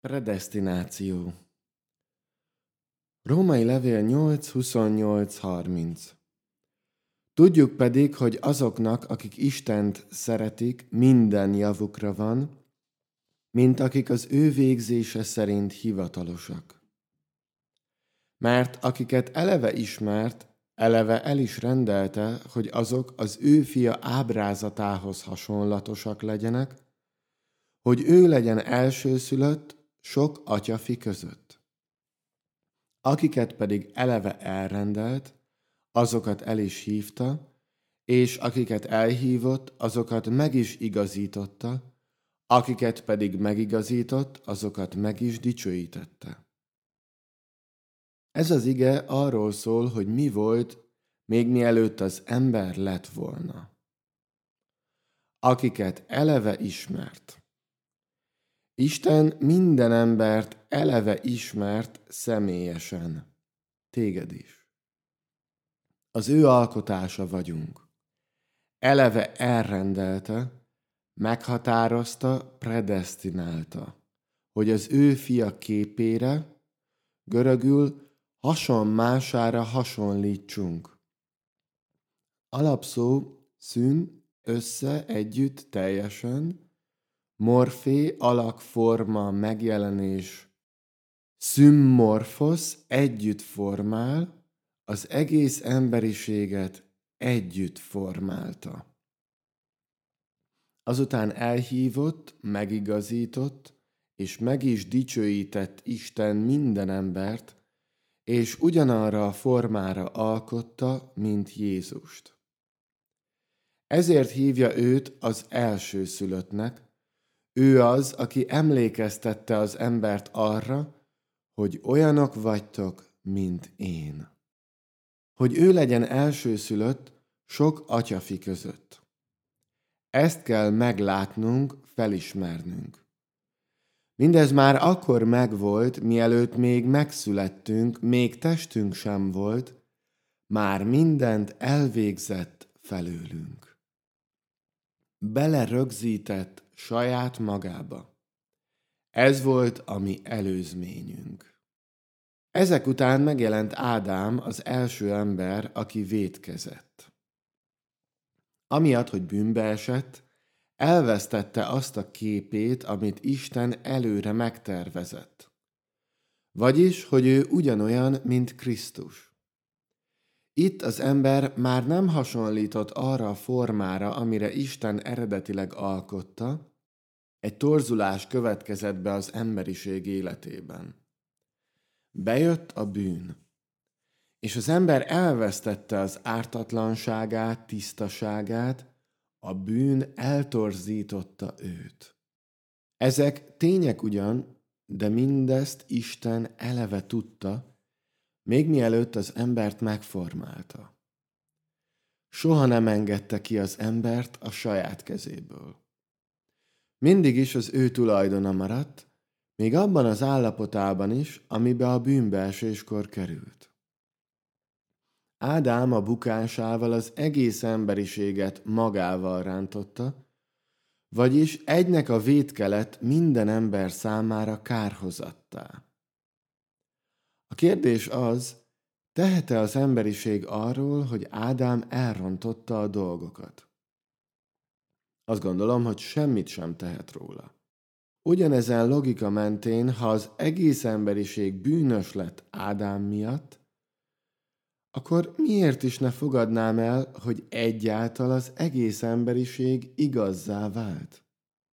Predesztináció. Római levél 8:28-30. Tudjuk pedig, hogy azoknak, akik Istent szeretik, minden javukra van, mint akik az ő végzése szerint hivatalosak. Mert akiket eleve ismert, eleve el is rendelte, hogy azok az ő fia ábrázatához hasonlatosak legyenek, hogy ő legyen elsőszülött sok atyafi között. Akiket pedig eleve elrendelt, azokat el is hívta, és akiket elhívott, azokat meg is igazította, akiket pedig megigazított, azokat meg is dicsőítette. Ez az ige arról szól, hogy mi volt, még mielőtt az ember lett volna. Akiket eleve ismert. Isten minden embert eleve ismert személyesen. Téged is. Az ő alkotása vagyunk. Eleve elrendelte, meghatározta, predesztinálta, hogy az ő fia képére, görögül hasonmására hasonlítsunk. Alapszó szűn, össze, együtt, teljesen, morfé, alak, forma, megjelenés, szümmorfosz, együtt formál, az egész emberiséget együtt formálta. Azután elhívott, megigazított, és meg is dicsőített Isten minden embert, és ugyanarra a formára alkotta, mint Jézust. Ezért hívja őt az elsőszülöttnek, ő az, aki emlékeztette az embert arra, hogy olyanok vagytok, mint én. Hogy ő legyen elsőszülött sok atyafi között. Ezt kell meglátnunk, felismernünk. Mindez már akkor megvolt, mielőtt még megszülettünk, még testünk sem volt, már mindent elvégzett felőlünk. Belerögzített saját magába. Ez volt a mi előzményünk. Ezek után megjelent Ádám, az első ember, aki vétkezett. Amiatt, hogy bűnbe esett, elvesztette azt a képét, amit Isten előre megtervezett. Vagyis, hogy ő ugyanolyan, mint Krisztus. Itt az ember már nem hasonlított arra a formára, amire Isten eredetileg alkotta, egy torzulás következett be az emberiség életében. Bejött a bűn, és az ember elvesztette az ártatlanságát, tisztaságát, a bűn eltorzította őt. Ezek tények ugyan, de mindezt Isten eleve tudta, még mielőtt az embert megformálta. Soha nem engedte ki az embert a saját kezéből. Mindig is az ő tulajdona maradt, még abban az állapotában is, amibe a bűnbeeséskor került. Ádám a bukásával az egész emberiséget magával rántotta, vagyis egynek a vétke minden ember számára kárhozattá. A kérdés az, tehet-e az emberiség arról, hogy Ádám elrontotta a dolgokat? Azt gondolom, hogy semmit sem tehet róla. Ugyanezen logika mentén, ha az egész emberiség bűnös lett Ádám miatt, akkor miért is ne fogadnám el, hogy egyáltal az egész emberiség igazzá vált?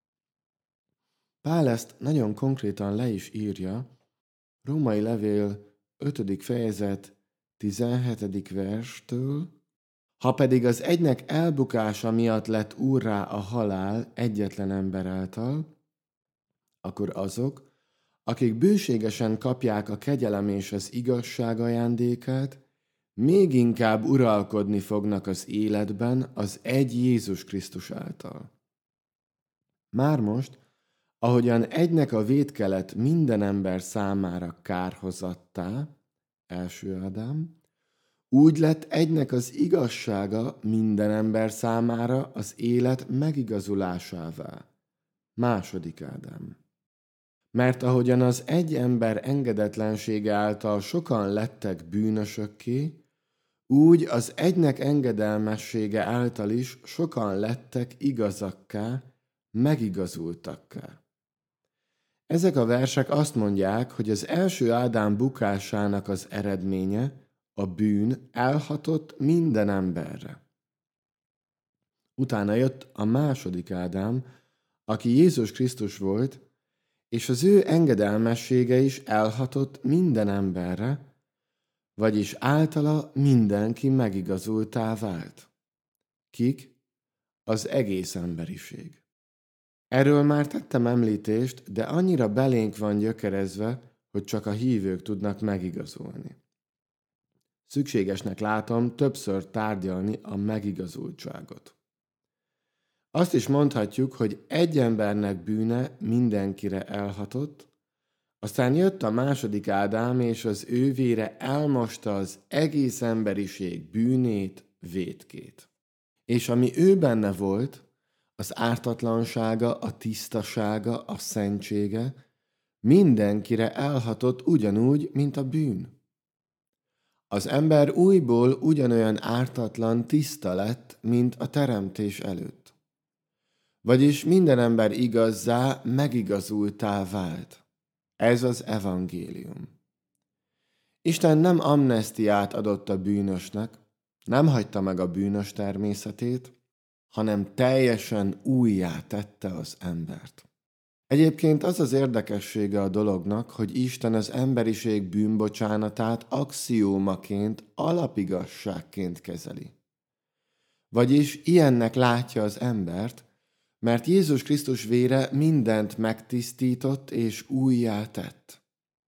Pál ezt nagyon konkrétan le is írja, Római levél 5. fejezet 17. verstől, ha pedig az egynek elbukása miatt lett úrrá a halál egyetlen ember által, akkor azok, akik bőségesen kapják a kegyelem és az igazság ajándékát, még inkább uralkodni fognak az életben az egy Jézus Krisztus által. Már most, ahogyan egynek a vétke lett minden ember számára kárhozattá, első Ádám, úgy lett egynek az igazsága minden ember számára az élet megigazulásává, második Ádám. Mert ahogyan az egy ember engedetlensége által sokan lettek bűnösökké, úgy az egynek engedelmessége által is sokan lettek igazakká, megigazultakká. Ezek a versek azt mondják, hogy az első Ádám bukásának az eredménye, a bűn elhatott minden emberre. Utána jött a második Ádám, aki Jézus Krisztus volt, és az ő engedelmessége is elhatott minden emberre, vagyis általa mindenki megigazultá vált. Kik? Az egész emberiség. Erről már tettem említést, de annyira belénk van gyökerezve, hogy csak a hívők tudnak megigazulni. Szükségesnek látom többször tárgyalni a megigazultságot. Azt is mondhatjuk, hogy egy embernek bűne mindenkire elhatott, aztán jött a második Ádám, és az ő vére elmosta az egész emberiség bűnét, vétkét. És ami ő benne volt, az ártatlansága, a tisztasága, a szentsége, mindenkire elhatott ugyanúgy, mint a bűn. Az ember újból ugyanolyan ártatlan, tiszta lett, mint a teremtés előtt. Vagyis minden ember igazzá, megigazultá vált. Ez az evangélium. Isten nem amnesztiát adott a bűnösnek, nem hagyta meg a bűnös természetét, hanem teljesen újjá tette az embert. Egyébként az az érdekessége a dolognak, hogy Isten az emberiség bűnbocsánatát axiómaként, alapigasságként kezeli. Vagyis ilyennek látja az embert, mert Jézus Krisztus vére mindent megtisztított és újjá tett.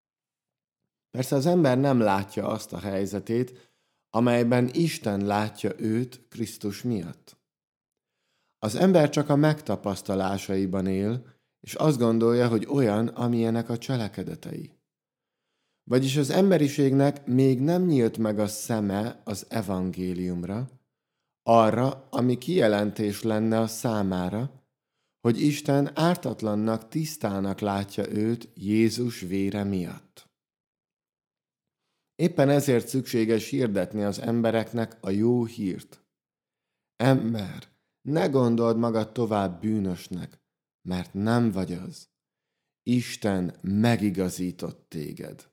Persze az ember nem látja azt a helyzetét, amelyben Isten látja őt Krisztus miatt. Az ember csak a megtapasztalásaiban él, és azt gondolja, hogy olyan, amilyenek a cselekedetei. Vagyis az emberiségnek még nem nyílt meg a szeme az evangéliumra, arra, ami kijelentés lenne a számára, hogy Isten ártatlannak, tisztának látja őt Jézus vére miatt. Éppen ezért szükséges hirdetni az embereknek a jó hírt. Ember, ne gondold magad tovább bűnösnek, mert nem vagy az. Isten megigazított téged.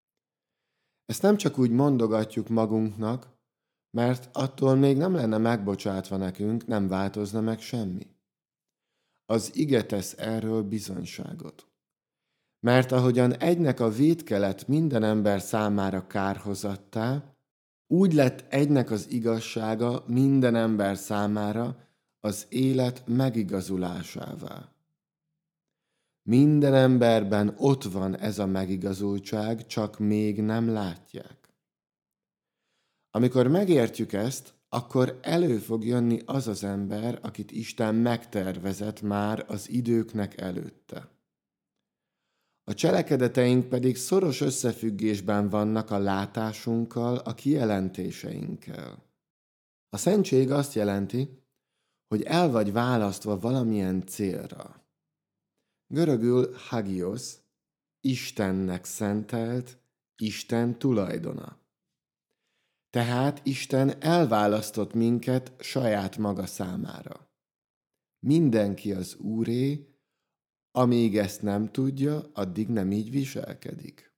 Ezt nem csak úgy mondogatjuk magunknak, mert attól még nem lenne megbocsátva nekünk, nem változna meg semmi. Az ige tesz erről bizonyságot. Mert ahogyan egynek a vétkelet minden ember számára kárhozattá, úgy lett egynek az igazsága minden ember számára az élet megigazulásává. Minden emberben ott van ez a megigazultság, csak még nem látják. Amikor megértjük ezt, akkor elő fog jönni az az ember, akit Isten megtervezett már az időknek előtte. A cselekedeteink pedig szoros összefüggésben vannak a látásunkkal, a kijelentéseinkkel. A szentség azt jelenti, hogy el vagy választva valamilyen célra. Görögül hagios, Istennek szentelt, Isten tulajdona. Tehát Isten elválasztott minket saját maga számára. Mindenki az Úré, amíg ezt nem tudja, addig nem így viselkedik.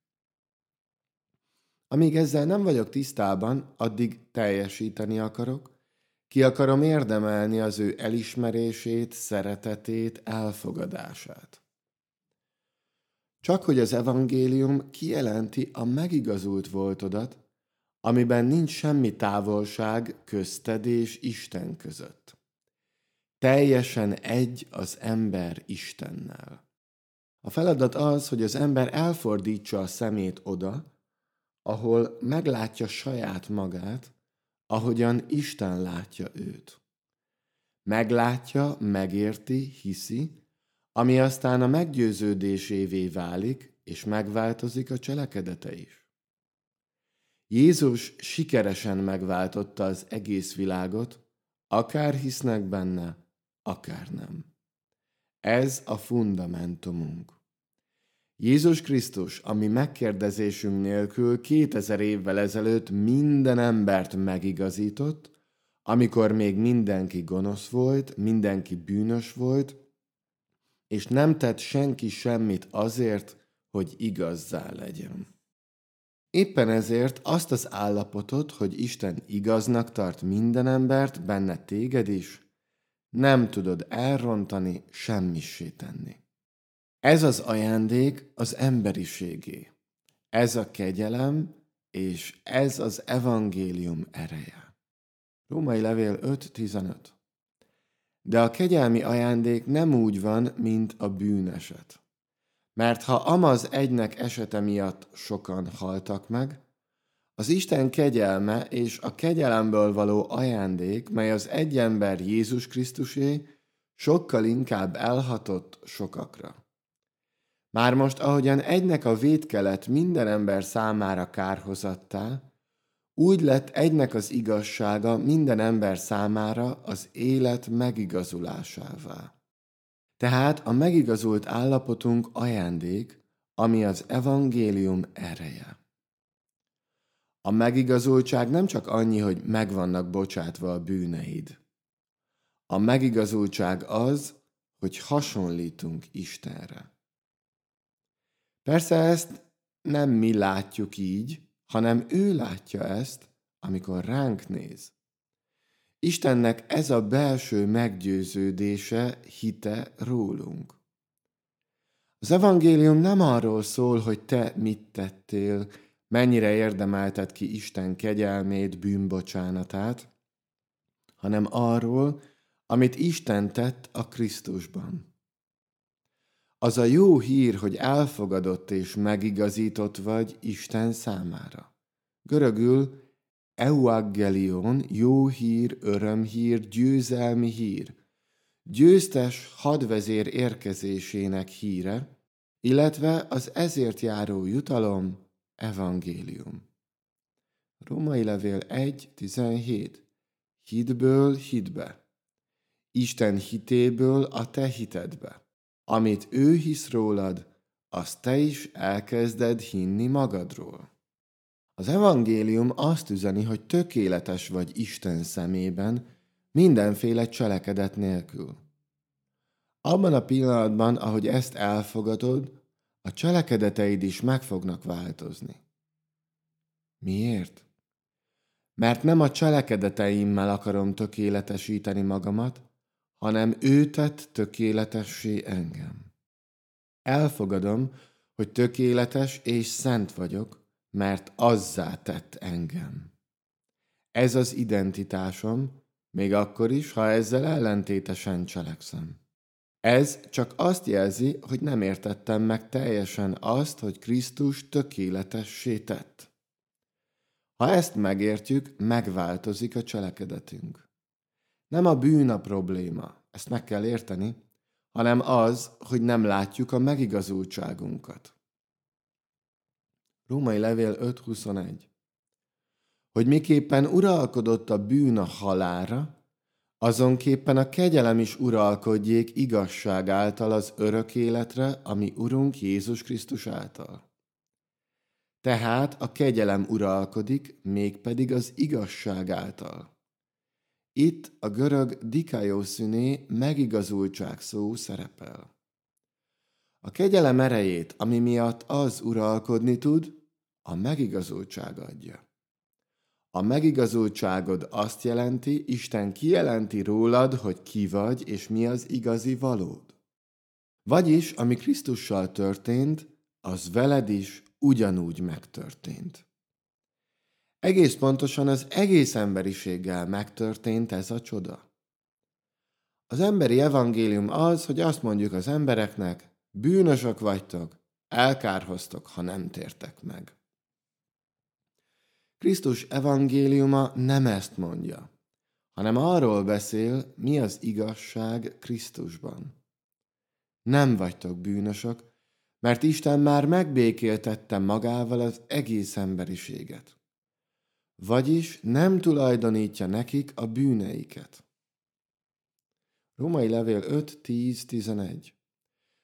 Amíg ezzel nem vagyok tisztában, addig teljesíteni akarok, ki akarom érdemelni az ő elismerését, szeretetét, elfogadását. Csak hogy az evangélium kijelenti a megigazult voltodat, amiben nincs semmi távolság közted és Isten között. Teljesen egy az ember Istennel. A feladat az, hogy az ember elfordítsa a szemét oda, ahol meglátja saját magát, ahogyan Isten látja őt. Meglátja, megérti, hiszi, ami aztán a meggyőződésévé válik, és megváltozik a cselekedete is. Jézus sikeresen megváltotta az egész világot, akár hisznek benne, akár nem. Ez a fundamentumunk. Jézus Krisztus, ami megkérdezésünk nélkül 2000 évvel ezelőtt minden embert megigazított, amikor még mindenki gonosz volt, mindenki bűnös volt, és nem tett senki semmit azért, hogy igazzá legyen. Éppen ezért azt az állapotot, hogy Isten igaznak tart minden embert, benne téged is, nem tudod elrontani, semmissé tenni. Ez az ajándék az emberiségé. Ez a kegyelem, és ez az evangélium ereje. Római levél 5.15. De a kegyelmi ajándék nem úgy van, mint a bűneset. Mert ha amaz egynek esete miatt sokan haltak meg, az Isten kegyelme és a kegyelemből való ajándék, mely az egy ember Jézus Krisztusé, sokkal inkább elhatott sokakra. Már most, ahogyan egynek a vétkelet minden ember számára kárhozattá, úgy lett egynek az igazsága minden ember számára az élet megigazulásává. Tehát a megigazult állapotunk ajándék, ami az evangélium ereje. A megigazultság nem csak annyi, hogy meg vannak bocsátva a bűneid. A megigazultság az, hogy hasonlítunk Istenre. Persze ezt nem mi látjuk így, hanem ő látja ezt, amikor ránk néz. Istennek ez a belső meggyőződése, hite rólunk. Az evangélium nem arról szól, hogy te mit tettél, mennyire érdemelted ki Isten kegyelmét, bűnbocsánatát, hanem arról, amit Isten tett a Krisztusban. Az a jó hír, hogy elfogadott és megigazított vagy Isten számára. Görögül euangelion, jó hír, örömhír, győzelmi hír, győztes hadvezér érkezésének híre, illetve az ezért járó jutalom, evangélium. Római levél 1.17. Hitből hitbe. Isten hitéből a te hitedbe. Amit ő hisz rólad, azt te is elkezded hinni magadról. Az evangélium azt üzeni, hogy tökéletes vagy Isten szemében, mindenféle cselekedet nélkül. Abban a pillanatban, ahogy ezt elfogadod, a cselekedeteid is meg fognak változni. Miért? Mert nem a cselekedeteimmel akarom tökéletesíteni magamat, hanem ő tett tökéletessé engem. Elfogadom, hogy tökéletes és szent vagyok, mert azzá tett engem. Ez az identitásom, még akkor is, ha ezzel ellentétesen cselekszem. Ez csak azt jelzi, hogy nem értettem meg teljesen azt, hogy Krisztus tökéletessé tett. Ha ezt megértjük, megváltozik a cselekedetünk. Nem a bűn a probléma, ezt meg kell érteni, hanem az, hogy nem látjuk a megigazultságunkat. Római levél 5.21. Hogy miképpen uralkodott a bűn a halálra, azonképpen a kegyelem is uralkodjék igazság által az örök életre, ami Urunk Jézus Krisztus által. Tehát a kegyelem uralkodik, mégpedig az igazság által. Itt a görög dikaiosziné megigazultság szó szerepel. A kegyelem erejét, ami miatt az uralkodni tud, a megigazultság adja. A megigazultságod azt jelenti, Isten kijelenti rólad, hogy ki vagy, és mi az igazi valód. Vagyis, ami Krisztussal történt, az veled is ugyanúgy megtörtént. Egész pontosan az egész emberiséggel megtörtént ez a csoda. Az emberi evangélium az, hogy azt mondjuk az embereknek, bűnösök vagytok, elkárhoztok, ha nem tértek meg. Krisztus evangéliuma nem ezt mondja, hanem arról beszél, mi az igazság Krisztusban. Nem vagytok bűnösök, mert Isten már megbékéltette magával az egész emberiséget. Vagyis nem tulajdonítja nekik a bűneiket. Római levél 5.10.11.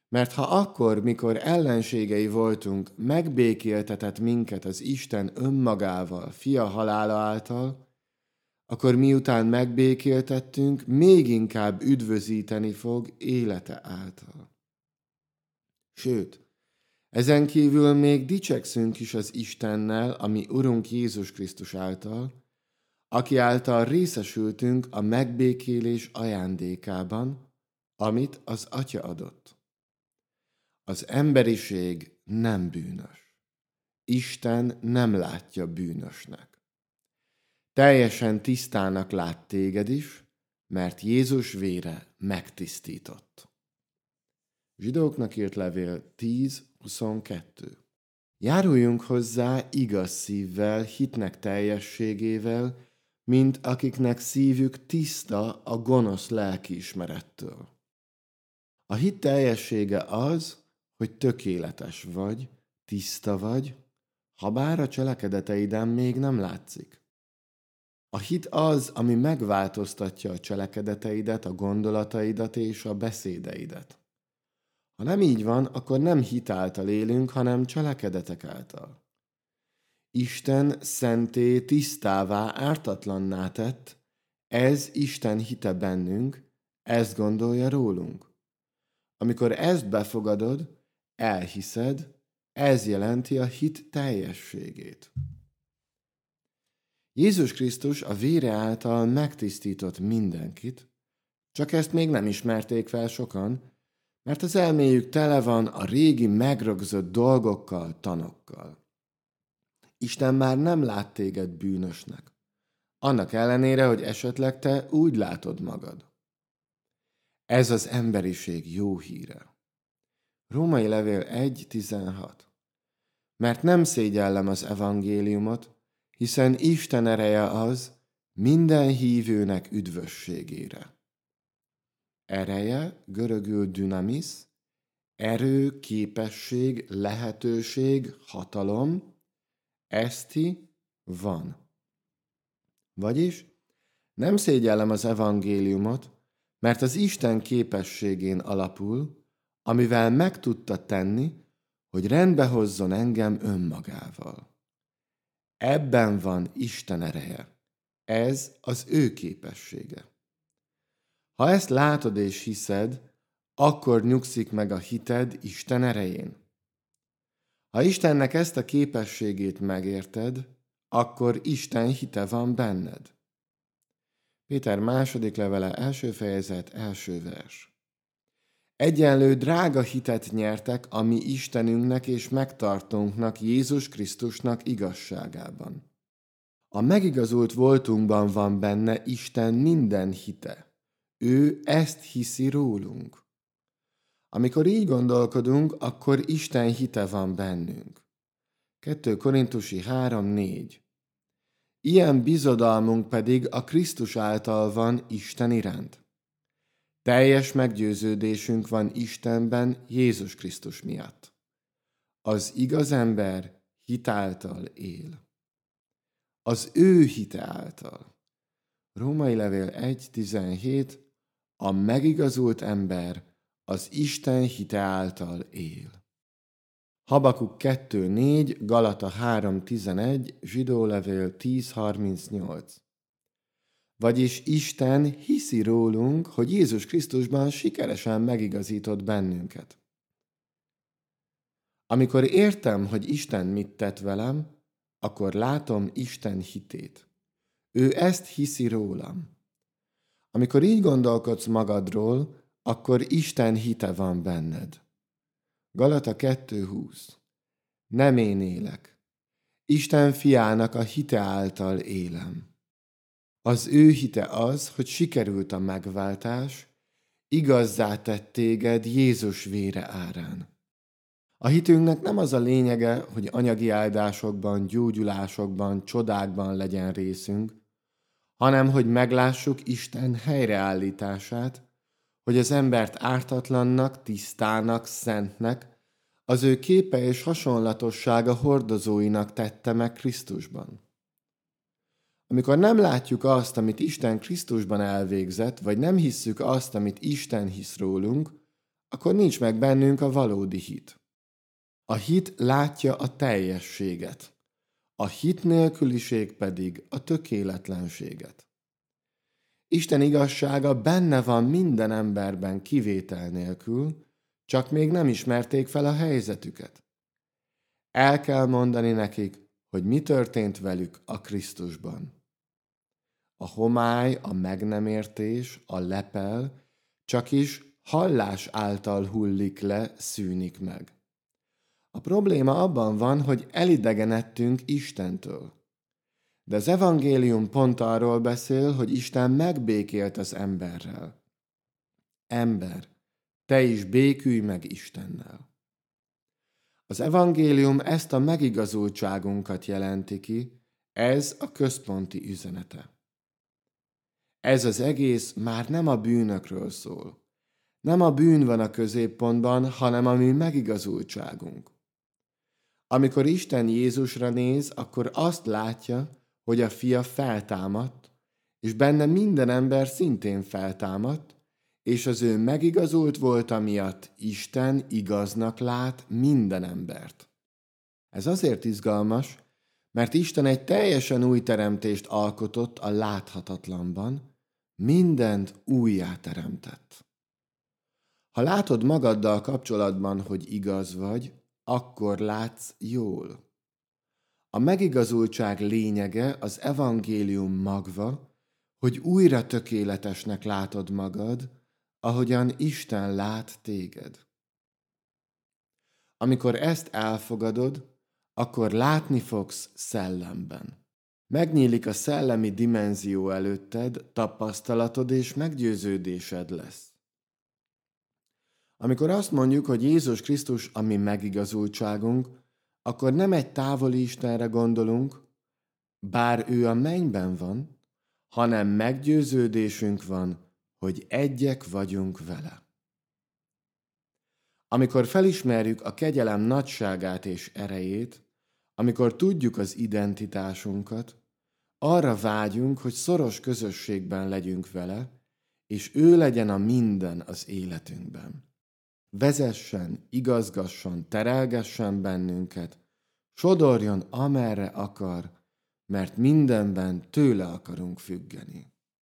Mert ha akkor, mikor ellenségei voltunk, megbékéltetett minket az Isten önmagával, fia halála által, akkor miután megbékéltettünk, még inkább üdvözíteni fog élete által. Sőt, ezen kívül még dicsekszünk is az Istennel, ami Urunk Jézus Krisztus által, aki által részesültünk a megbékélés ajándékában, amit az Atya adott. Az emberiség nem bűnös. Isten nem látja bűnösnek. Teljesen tisztának lát téged is, mert Jézus vére megtisztított. Zsidóknak írt levél 10:22. Járuljunk hozzá igaz szívvel, hitnek teljességével, mint akiknek szívük tiszta a gonosz lelkiismerettől. A hit teljessége az, hogy tökéletes vagy, tiszta vagy, habár a cselekedeteiden még nem látszik. A hit az, ami megváltoztatja a cselekedeteidet, a gondolataidat és a beszédeidet. Ha nem így van, akkor nem hit által élünk, hanem cselekedetek által. Isten szenté, tisztává, ártatlanná tett, ez Isten hite bennünk, ezt gondolja rólunk. Amikor ezt befogadod, elhiszed, ez jelenti a hit teljességét. Jézus Krisztus a vére által megtisztított mindenkit, csak ezt még nem ismerték fel sokan, mert az elméjük tele van a régi megrögzött dolgokkal, tanokkal. Isten már nem lát téged bűnösnek, annak ellenére, hogy esetleg te úgy látod magad. Ez az emberiség jó híre. Római levél 1:16. Mert nem szégyellem az evangéliumot, hiszen Isten ereje az minden hívőnek üdvösségére. Ereje, görögül dynamis, erő, képesség, lehetőség, hatalom, eszti, van. Vagyis nem szégyellem az evangéliumot, mert az Isten képességén alapul, amivel meg tudta tenni, hogy rendbe hozzon engem önmagával. Ebben van Isten ereje. Ez az ő képessége. Ha ezt látod és hiszed, akkor nyugszik meg a hited Isten erején. Ha Istennek ezt a képességét megérted, akkor Isten hite van benned. Péter második levele 1. fejezet 1. vers. Egyenlő drága hitet nyertek a mi Istenünknek és megtartónknak, Jézus Krisztusnak igazságában. A megigazult voltunkban van benne Isten minden hite. Ő ezt hiszi rólunk. Amikor így gondolkodunk, akkor Isten hite van bennünk. 2 Korintusi 3:4. Ilyen bizodalmunk pedig a Krisztus által van Isten iránt. Teljes meggyőződésünk van Istenben Jézus Krisztus miatt. Az igaz ember hit által él. Az ő hite által. Római levél 1:17. A megigazult ember az Isten hite által él. Habakuk 2:4, Galata 3:11, Zsidó levél 10:38. Vagyis Isten hiszi rólunk, hogy Jézus Krisztusban sikeresen megigazított bennünket. Amikor értem, hogy Isten mit tett velem, akkor látom Isten hitét. Ő ezt hiszi rólam. Amikor így gondolkodsz magadról, akkor Isten hite van benned. Galata 2:20. Nem én élek. Isten fiának a hite által élem. Az ő hite az, hogy sikerült a megváltás, igazzá tett téged Jézus vére árán. A hitünknek nem az a lényege, hogy anyagi áldásokban, gyógyulásokban, csodákban legyen részünk, hanem hogy meglássuk Isten helyreállítását, hogy az embert ártatlannak, tisztának, szentnek, az ő képe és hasonlatossága hordozóinak tette meg Krisztusban. Amikor nem látjuk azt, amit Isten Krisztusban elvégzett, vagy nem hisszük azt, amit Isten hisz rólunk, akkor nincs meg bennünk a valódi hit. A hit látja a teljességet, a hit nélküliség pedig a tökéletlenséget. Isten igazsága benne van minden emberben kivétel nélkül, csak még nem ismerték fel a helyzetüket. El kell mondani nekik, hogy mi történt velük a Krisztusban. A homály, a meg nem értés, a lepel csakis hallás által hullik le, szűnik meg. A probléma abban van, hogy elidegenedtünk Istentől. De az evangélium pont arról beszél, hogy Isten megbékélt az emberrel. Ember, te is békülj meg Istennel. Az evangélium ezt a megigazultságunkat jelenti ki, ez a központi üzenete. Ez az egész már nem a bűnökről szól. Nem a bűn van a középpontban, hanem a mi megigazultságunk. Amikor Isten Jézusra néz, akkor azt látja, hogy a fia feltámadt, és benne minden ember szintén feltámadt, és az ő megigazult volta miatt Isten igaznak lát minden embert. Ez azért izgalmas, mert Isten egy teljesen új teremtést alkotott a láthatatlanban, mindent újjá teremtett. Ha látod magaddal kapcsolatban, hogy igaz vagy, akkor látsz jól. A megigazultság lényege az evangélium magva, hogy újra tökéletesnek látod magad, ahogyan Isten lát téged. Amikor ezt elfogadod, akkor látni fogsz szellemben. Megnyílik a szellemi dimenzió előtted, tapasztalatod és meggyőződésed lesz. Amikor azt mondjuk, hogy Jézus Krisztus a mi megigazultságunk, akkor nem egy távoli Istenre gondolunk, bár ő a mennyben van, hanem meggyőződésünk van, hogy egyek vagyunk vele. Amikor felismerjük a kegyelem nagyságát és erejét, amikor tudjuk az identitásunkat, arra vágyunk, hogy szoros közösségben legyünk vele, és ő legyen a minden az életünkben. Vezessen, igazgasson, terelgessen bennünket, sodorjon amerre akar, mert mindenben tőle akarunk függeni.